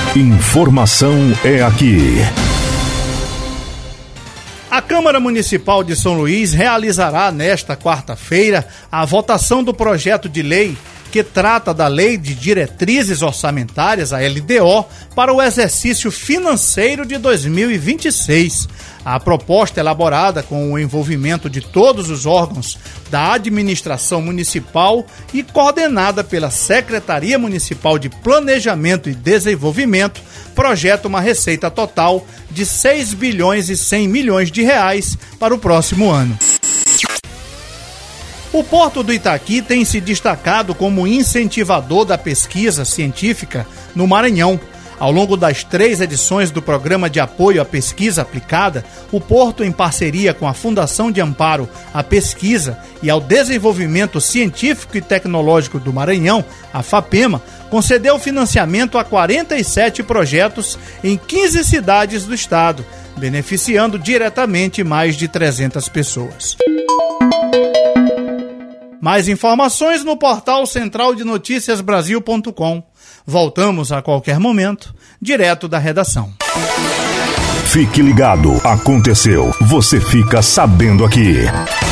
Informação é aqui. A Câmara Municipal de São Luís realizará nesta quarta-feira a votação do projeto de lei que trata da Lei de Diretrizes Orçamentárias, a LDO, para o exercício financeiro de 2026. A proposta, elaborada com o envolvimento de todos os órgãos da administração municipal e coordenada pela Secretaria Municipal de Planejamento e Desenvolvimento, projeta uma receita total de 6 bilhões e 100 milhões de reais para o próximo ano. O Porto do Itaqui tem se destacado como incentivador da pesquisa científica no Maranhão. Ao longo das 3 edições do Programa de Apoio à Pesquisa Aplicada, o Porto, em parceria com a Fundação de Amparo à Pesquisa e ao Desenvolvimento Científico e Tecnológico do Maranhão, a FAPEMA, concedeu financiamento a 47 projetos em 15 cidades do estado, beneficiando diretamente mais de 300 pessoas. Mais informações no portal centraldenoticiasbrasil.com. Voltamos a qualquer momento, direto da redação. Fique ligado, aconteceu, você fica sabendo aqui.